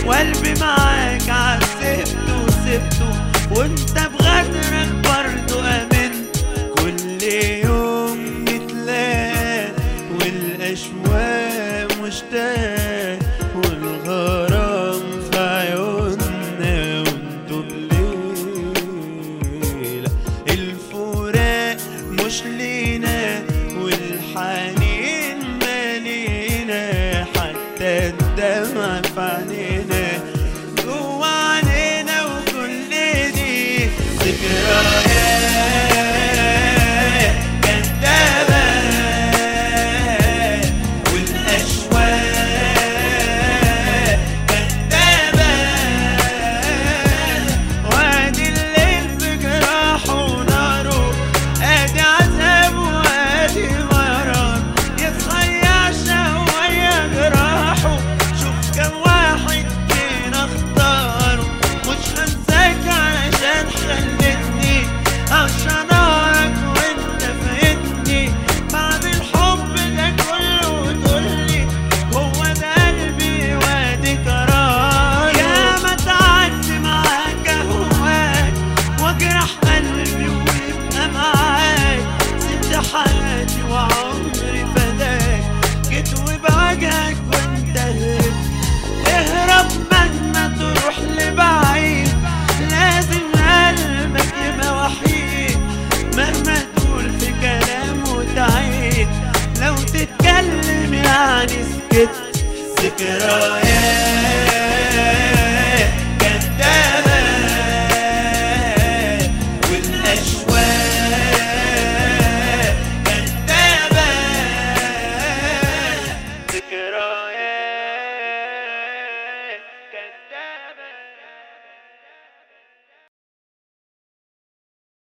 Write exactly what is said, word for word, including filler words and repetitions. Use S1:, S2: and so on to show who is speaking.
S1: وقلبي معاك عذبته وسبته، وانت بغدرك برضو امنت. كل يوم نتلاقى والاشواق مشتاق، والغرام في عيوننا وانتو بليلة. الفراق مش لينا والحنين مالينا، حتى الدمع في عينينا جوا عينينا، وكل دي ذكريات كدابة، والأشواق كدابة. وادي الليل بجراحه وناره، ادي عذاب وادي مرض، يصحى يعشق ويا جراحه. شوف كم واحد فينا اختاره، مش هنساك علشان خلتني عشانك وانت فايتني. بعد الحب ده كله وتقولي هو ده قلبي وادي قرار. يا ما تعبت معاك اهواك واجرح قلبي ويبقى معاك، سبت حياتي وعمري فداك، جيت وبوجهك وانت هربت. اهرب مهما تروح لبعيد، لازم قلبك يبقى وحيد. مهما تقول في كلام وتعيد، لو تتكلم يعني سكت. ذكريات